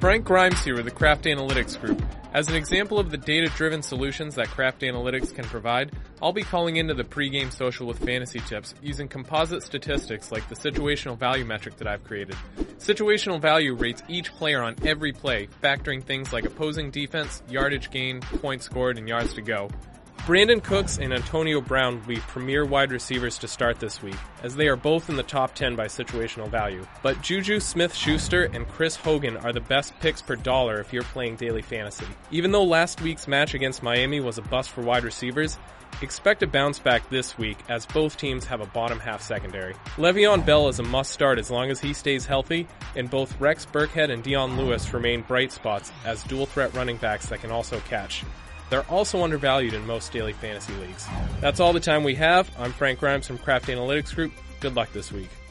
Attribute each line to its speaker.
Speaker 1: Frank Grimes here with the Craft Analytics Group. As an example of the data-driven solutions that Craft Analytics can provide, I'll be calling into the pregame social with fantasy tips using composite statistics like the situational value metric that I've created. Situational value rates each player on every play, factoring things like opposing defense, yardage gained, points scored, and yards to go. Brandon Cooks and Antonio Brown will be premier wide receivers to start this week, as they are both in the top 10 by situational value. But Juju Smith-Schuster and Chris Hogan are the best picks per dollar if you're playing daily fantasy. Even though last week's match against Miami was a bust for wide receivers, expect a bounce back this week as both teams have a bottom half secondary. Le'Veon Bell is a must start as long as he stays healthy, and both Rex Burkhead and Dion Lewis remain bright spots as dual threat running backs that can also catch. They're also undervalued in most daily fantasy leagues. That's all the time we have. I'm Frank Grimes from Craft Analytics Group. Good luck this week.